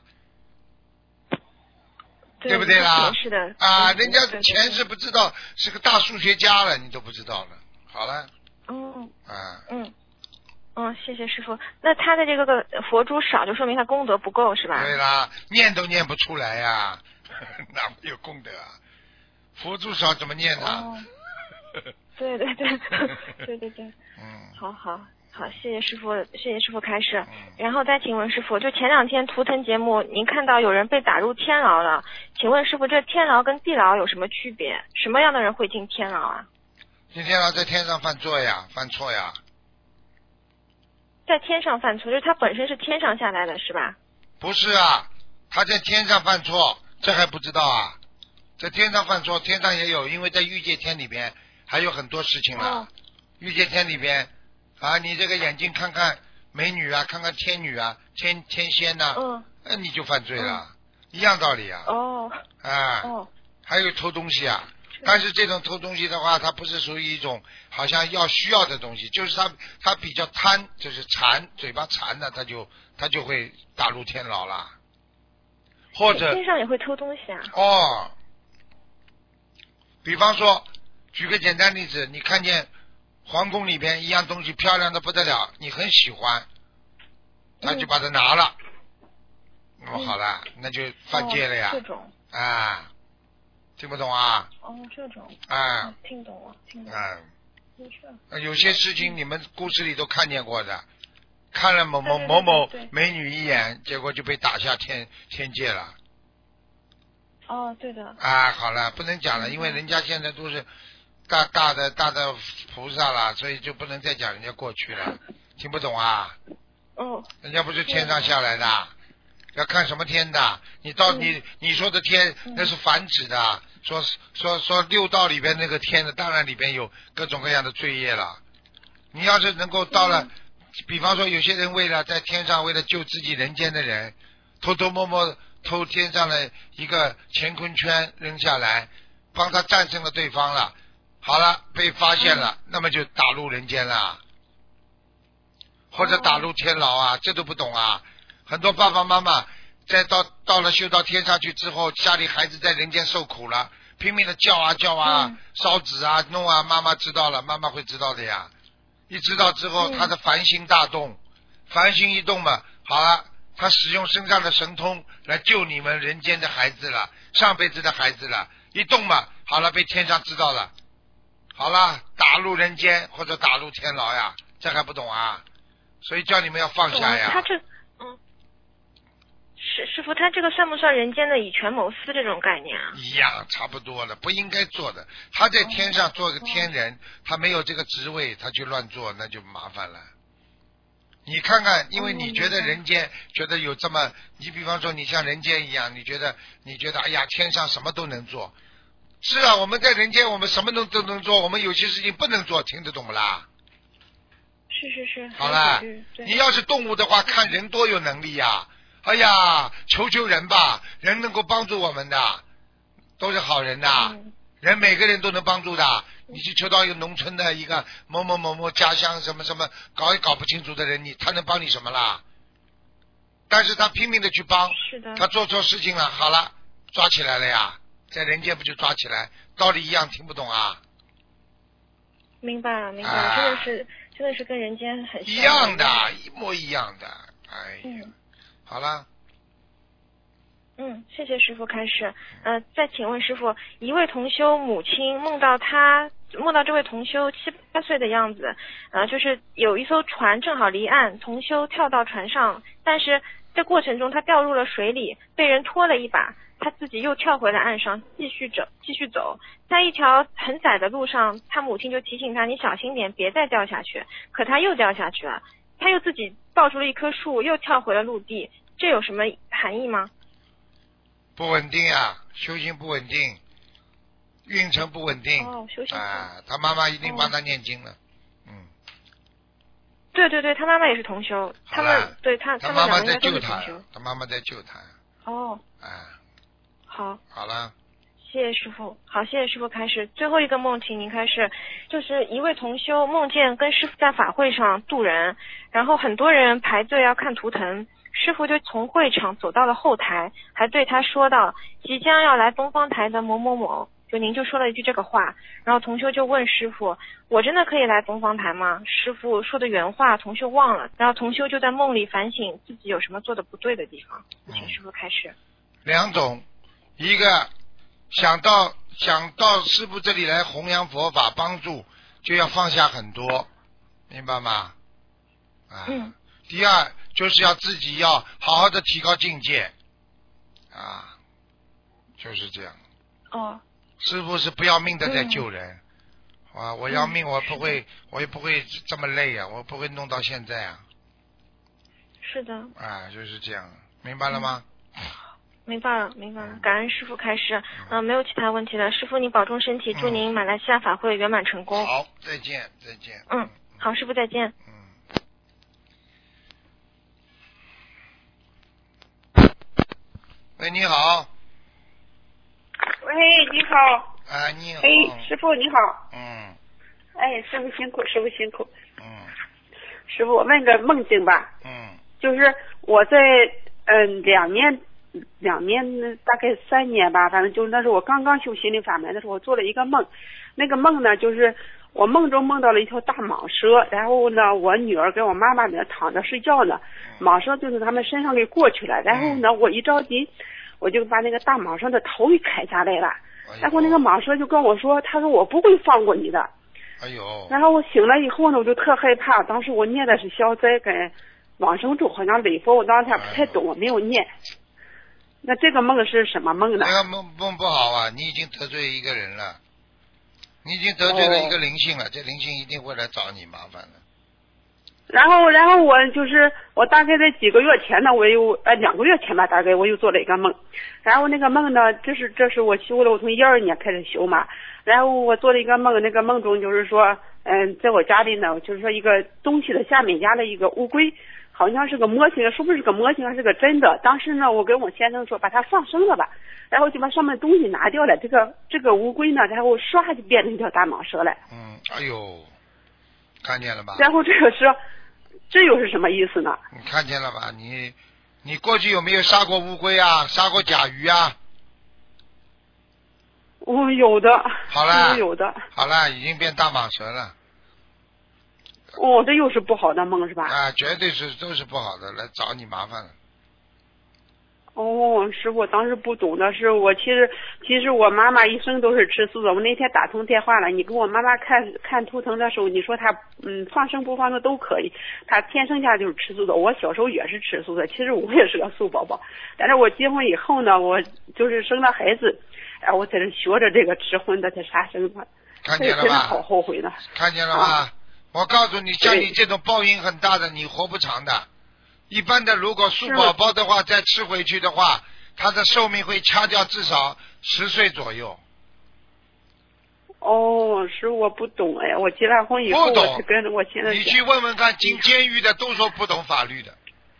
对, 对不对啦？ 是的。 啊，人家前世不知道是个大数学家了，你都不知道了。好了。 嗯。 啊。 嗯。嗯，谢谢师傅。那他的这个个佛珠少，就说明他功德不够，是吧？ 对啦，念都念不出来呀、啊，哪没有功德啊？佛珠少怎么念呢、 哦？对对对，对对对。 嗯。 好好好，谢谢师傅，谢谢师傅开示。 嗯。 然后再请问师傅，就前两天图腾节目，您看到有人被打入天牢了，请问师傅，这天牢跟地牢有什么区别？什么样的人会进天牢啊？ 进天牢在天上犯错呀，犯错呀。 在天上犯错，就是他本身是天上下来的是吧？ 不是啊，他在天上犯错，这还不知道啊？在天上犯错，天上也有，因为在欲界天里边还有很多事情了。 哦、 欲界天里边啊，你这个眼睛看看美女啊，看看天女啊，天天仙呐、啊， 嗯， 那你就犯罪了， 嗯、 一样道理啊。 哦。 啊。 哦。 还有偷东西啊， 但是这种偷东西的话，它不是属于一种好像要需要的东西，就是他他比较贪，就是馋，嘴巴馋的，他就他就会大入天牢了。或者天上也会偷东西啊？ 哦，比方说，举个简单例子，你看见皇宫里边一样东西漂亮的不得了，你很喜欢，他就把它拿了，那么、嗯、好了，那就犯戒了呀。 哦、这种啊，听不懂啊？ 哦，这种啊， 听懂了，听懂了。啊，没事。 有些事情你们故事里都看见过的，看了某某某某美女一眼，结果就被打下天天界了。 哦，对的。 啊，好了，不能讲了，因为人家现在都是大大的大的菩萨了，所以就不能再讲人家过去了。听不懂啊？ 哦。 人家不是天上下来的，要看什么天的？你到、嗯、你你说的天那是凡指的，嗯、说说说六道里边那个天的，当然里边有各种各样的罪业了。你要是能够到了，嗯、比方说有些人为了在天上为了救自己人间的人，偷偷摸摸偷天上的一个乾坤圈扔下来，帮他战胜了对方了，好了，被发现了，嗯、那么就打入人间了，或者打入天牢啊，哦、这都不懂啊。很多爸爸妈妈在到到了修到天上去之后，家里孩子在人间受苦了，拼命的叫啊叫啊，嗯、烧纸啊弄啊，妈妈知道了，妈妈会知道的呀。一知道之后，他的凡心大动，凡心一动嘛，好了，他使用身上的神通来救你们人间的孩子了，上辈子的孩子了，一动嘛，好了，被天上知道了，好了，打入人间或者打入天牢呀，这还不懂啊？所以叫你们要放下呀。 他这，嗯，师师傅，他这个算不算人间的以权谋私这种概念啊？ 一样，差不多了，不应该做的。他在天上做个天人，他没有这个职位，他去乱做，那就麻烦了。你看看，因为你觉得人间、嗯、觉得有这么，你比方说你像人间一样，你觉得你觉得哎呀，天上什么都能做。是啊，我们在人间我们什么都都能做，我们有些事情不能做，听得懂不啦？ 是是是。 好了，你要是动物的话，看人多有能力呀、啊！哎呀，求求人吧，人能够帮助我们的，都是好人的，嗯、人每个人都能帮助的。你去求到一个农村的一个某某某某家乡什么什么搞也搞不清楚的人，你他能帮你什么啦？但是他拼命的去帮， 是的， 他做错事情了，好了，抓起来了呀，在人间不就抓起来？道理一样，听不懂啊？ 明白了，明白了，啊、真的是真的是跟人间很像一样的，一模一样的，哎， 嗯， 好了。 嗯，谢谢师傅开示。呃，再请问师傅，一位同修母亲梦到他梦到这位同修七八岁的样子，呃，就是有一艘船正好离岸，同修跳到船上，但是在过程中他掉入了水里，被人拖了一把，他自己又跳回了岸上，继续走，继续走。在一条很窄的路上，他母亲就提醒他：“你小心点，别再掉下去。”可他又掉下去了，他又自己抱住了一棵树，又跳回了陆地。这有什么含义吗？ 不稳定啊，修行不稳定，运程不稳定。 哦，修行啊，他妈妈一定帮他念经了。哦、嗯。 对对对，他妈妈也是同修，他们对他他妈妈在救他，他妈妈在救他。 哦。 啊。 好。 好了。 谢谢师傅，好，谢谢师傅开始。最后一个梦，请您开始。就是一位同修梦见跟师傅在法会上渡人，然后很多人排队要看图腾。师傅就从会场走到了后台，还对他说道：“即将要来东方台的某某某。”就您就说了一句这个话，然后同修就问师傅：“我真的可以来东方台吗？”师傅说的原话同修忘了，然后同修就在梦里反省自己有什么做的不对的地方。请师傅开始。 两种，一个想到想到师傅这里来弘扬佛法帮助，就要放下很多，明白吗？啊。 嗯。 第二就是要自己要好好的提高境界，啊，就是这样。 哦。 师父是不要命的在救人，嗯、啊，我要命我不会， 嗯、 我也不会这么累啊，我不会弄到现在啊。 是的。 啊，就是这样，明白了吗？ 嗯、明白了，明白了。感恩师父开示，嗯、呃，没有其他问题了。师父您保重身体，祝您马来西亚法会圆满成功。 好，再见，再见。 嗯，好，师父再见。 喂，你好。 喂，你好。 啊，你好。 哎，师傅你好。 嗯。 哎，师傅辛苦，师傅辛苦。 嗯。 师傅，我问个梦境吧。 嗯。 就是我在嗯两年两年大概三年吧，反正就是那时候我刚刚修心灵法门的时候，我做了一个梦。那个梦呢，就是我梦中梦到了一条大蟒蛇，然后呢，我女儿跟我妈妈在那躺着睡觉呢，蟒蛇就从他们身上给过去了。然后呢，我一着急，我就把那个大蟒蛇的头给砍下来了。然后那个蟒蛇就跟我说，他说我不会放过你的。 哎呦！ 然后我醒了以后呢，我就特害怕。当时我念的是消灾跟往生咒，好像礼佛，我当时还不太懂，我没有念。那这个梦是什么梦呢？ 那个梦梦不好啊！你已经得罪一个人了，你已经得罪了一个灵性了，哦、这灵性一定会来找你麻烦的。 然后，然后我就是我大概在几个月前呢，我又呃两个月前吧，大概我又做了一个梦。然后那个梦呢，这是这是我修了，我从一二年开始修嘛。然后我做了一个梦，那个梦中就是说，嗯，在我家里呢，就是说一个东西的下面压了一个乌龟，好像是个模型，是不是个模型还是个真的？当时呢，我跟我先生说把它放生了吧，然后就把上面东西拿掉了。这个这个乌龟呢，然后唰就变成一条大蟒蛇了。 嗯，哎呦，看见了吧？ 然后这个是。这又是什么意思呢？ 你看见了吧？你你过去有没有杀过乌龟啊？杀过甲鱼啊？ 我、哦、有的。 好了。 有的。 好了，已经变大蟒蛇了。 哦，这又是不好的梦是吧？ 啊，绝对是都是不好的，来找你麻烦了。 哦，师傅，当时不懂的是我，其实其实我妈妈一生都是吃素的。我那天打通电话了，你给我妈妈看看图腾的时候，你说她嗯放生不放生都可以，她天生下就是吃素的。我小时候也是吃素的，其实我也是个素宝宝。但是我结婚以后呢，我就是生了孩子，哎，我在这学着这个吃荤的在杀生的， 看见了吧？ 真的好后悔呢。 看见了吧？啊、我告诉你，像你这种报应很大的，你活不长的。一般的，如果素宝宝的话，再吃回去的话，他的寿命会掐掉至少十岁左右。 哦，是我不懂哎，我结了婚以后，我是跟着我现在。 你去问问看，进监狱的都说不懂法律的，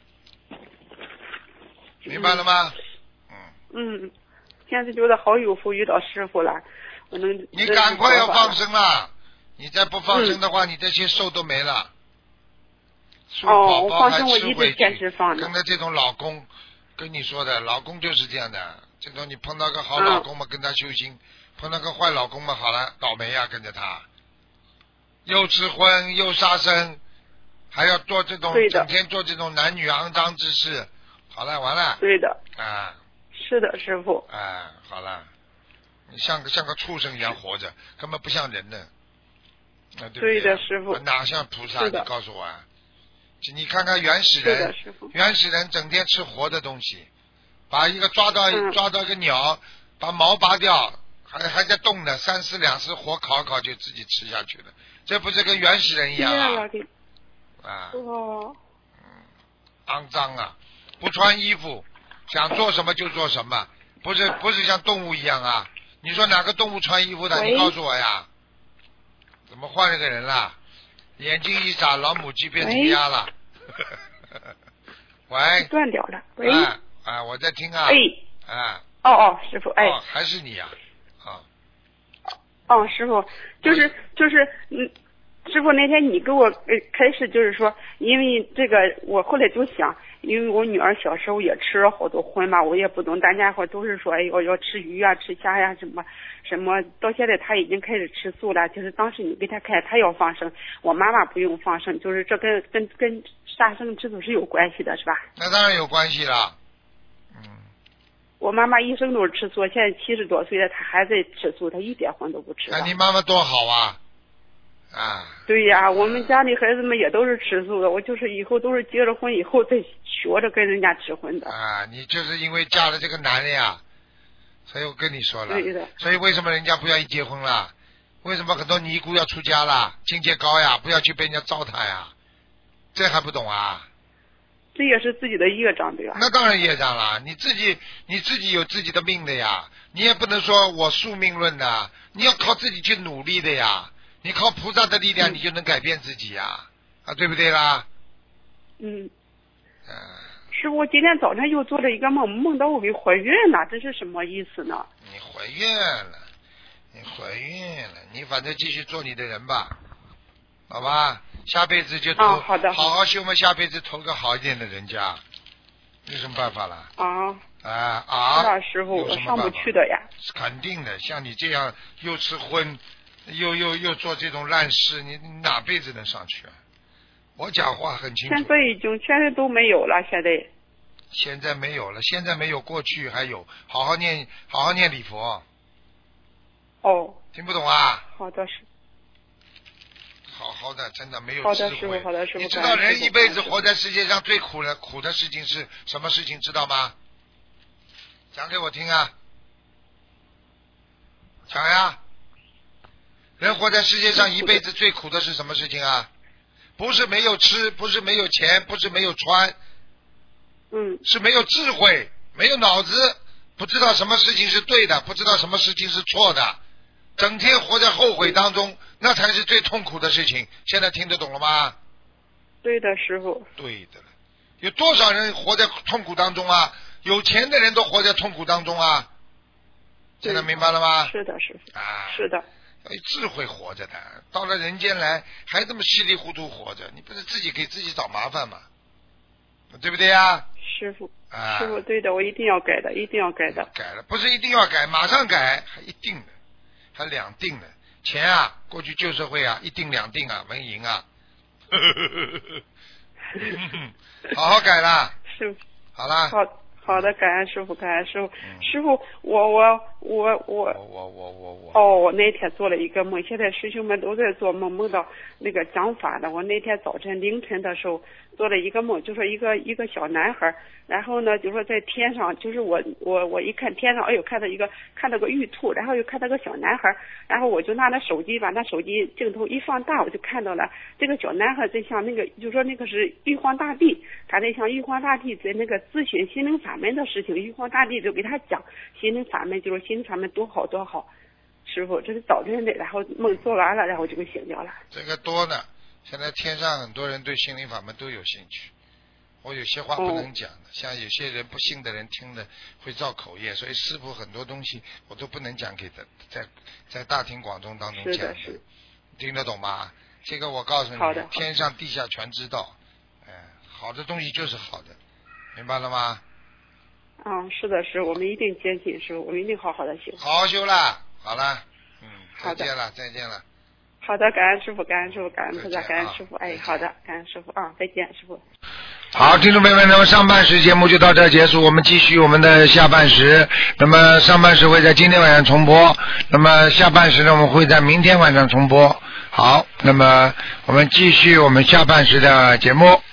明白了吗？ 嗯。嗯，现在觉得好有福，遇到师傅了，我能。 你赶快要放生了，你再不放生的话，嗯、你这些寿都没了。 哦，我放生我一直坚持放的。 跟着这种老公，跟你说的，老公就是这样的。这种你碰到个好老公嘛，嗯、跟他修心；碰到个坏老公嘛，好了，倒霉呀、啊，跟着他。又吃荤又杀生，还要做这种整天做这种男女肮脏之事，好了，完了。 对的。 啊。 是的，师傅。 啊，好了，你像个像个畜生一样活着，根本不像人呢。啊，对不对？ 对的，师傅。 哪像菩萨？你告诉我啊。你看看原始人，原始人整天吃活的东西，把一个抓到、嗯、抓到一个鸟，把毛拔掉，还还在动呢，三丝两丝火烤烤就自己吃下去了，这不是跟原始人一样啊？啊， 哦， 嗯，肮脏啊，不穿衣服，想做什么就做什么，不是不是像动物一样啊？你说哪个动物穿衣服的？你告诉我呀？怎么换了个人啦？眼睛一眨，老母鸡变成鸭了。喂。 断掉了。喂。 啊啊，我在听啊。 哎。 啊。 哦哦，师傅，哎。 哦，还是你呀、啊？啊。 哦，师傅，就是就是嗯。师傅，那天你给我呃开始就是说，因为这个我后来就想，因为我女儿小时候也吃了好多荤嘛，我也不懂，大家伙都是说，哎呦要吃鱼啊，吃虾呀、啊、什么什么，到现在她已经开始吃素了。就是当时你给她看，她要放生，我妈妈不用放生，就是这跟跟跟杀生制度是有关系的，是吧？ 那当然有关系了。嗯。 我妈妈一生都是吃素，现在七十多岁了，她还在吃素，她一点荤都不吃。 那你妈妈多好啊！啊， 对呀，我们家里孩子们也都是吃素的，我就是以后都是结了婚以后再学着跟人家吃荤的。 啊，你就是因为嫁了这个男的呀，所以我跟你说了， 对的。 所以为什么人家不愿意结婚了？为什么很多尼姑要出家了？境界高呀，不要去被人家糟蹋呀，这还不懂啊？ 这也是自己的业障，对吧？ 那当然业障了，你自己你自己有自己的命的呀，你也不能说我宿命论的，你要靠自己去努力的呀。你靠菩萨的力量，你就能改变自己呀、啊，啊，对不对啦？ 嗯。 嗯、呃。 师傅，我今天早晨又做了一个梦，梦到我给怀孕了，这是什么意思呢？ 你怀孕了， 你怀孕了，你反正继续做你的人吧，好吧？下辈子就投， 啊，好的， 好好修嘛，下辈子投个好一点的人家，有什么办法了？ 啊。 啊啊！ 是啊，师傅，我上不去的呀。 肯定的，像你这样又吃荤，又又又做这种烂事，你你哪辈子能上去啊？我讲话很清楚。 现在已经，现在都没有了，现在。 现在没有了，现在没有，过去还有，好好念，好好念礼佛。 哦。 听不懂啊？ 好的，师。 好好的，真的没有好智慧。 的，师傅，好的，师傅。 你知道人一辈子活在世界上最苦的苦的事情是什么事情？知道吗？讲给我听啊！讲呀！人活在世界上一辈子最苦的是什么事情啊？不是没有吃，不是没有钱，不是没有穿， 嗯， 是没有智慧，没有脑子，不知道什么事情是对的，不知道什么事情是错的，整天活在后悔当中，那才是最痛苦的事情。现在听得懂了吗？ 对的，师傅。 对的了。有多少人活在痛苦当中啊？有钱的人都活在痛苦当中啊！现在明白了吗？ 是的，师傅。 啊， 是的。 要有智慧活着的，到了人间来还这么稀里糊涂活着，你不是自己给自己找麻烦吗？对不对呀？ 师傅， 啊， 师傅，对的，我一定要改的，一定要改的。 改了，不是一定要改，马上改，还一定的，还两定的。钱啊，过去旧社会啊，一定两定啊，文银啊。好好改啦。 师傅。 好啦。 好。好的，感恩师傅，感恩师傅。 嗯、 师傅，我我我我我我我我我哦，我那天做了一个梦，现在师兄们都在做梦，梦到那个讲法的。我那天早晨凌晨的时候做了一个梦，就说一个一个小男孩，然后呢，就说在天上，就是我我我一看天上，哎呦，看到一个看到个玉兔，然后又看到个小男孩，然后我就拿那手机把那手机镜头一放大，我就看到了这个小男孩在像那个，就说那个是玉皇大帝，他在向玉皇大帝在那个咨询心灵法门的事情，玉皇大帝就给他讲心灵法门，就说心灵法门多好多好。师傅，这是早晨的，然后梦做完了，然后就给醒掉了。 这个多呢，现在天上很多人对心灵法门都有兴趣。我有些话不能讲的，哦、像有些人不信的人听了会造口业，所以师傅很多东西我都不能讲给他，在在大庭广众当中讲的， 是的， 听得懂吗？这个我告诉你，天上地下全知道。哎、呃，好的东西就是好的，明白了吗？ 嗯，是的，是我们一定坚信，师傅，我们一定好好的修， 好好修啦，好了，嗯，再见了，再见了。 好的，感恩师傅，感恩师傅，感恩菩萨，感恩师傅，哎，好的，感恩师傅啊，再见，师傅。 好，听众朋友们，那么上半时节目就到这儿结束，我们继续我们的下半时。那么上半时会在今天晚上重播，那么下半时呢，我们会在明天晚上重播。好，那么我们继续我们下半时的节目。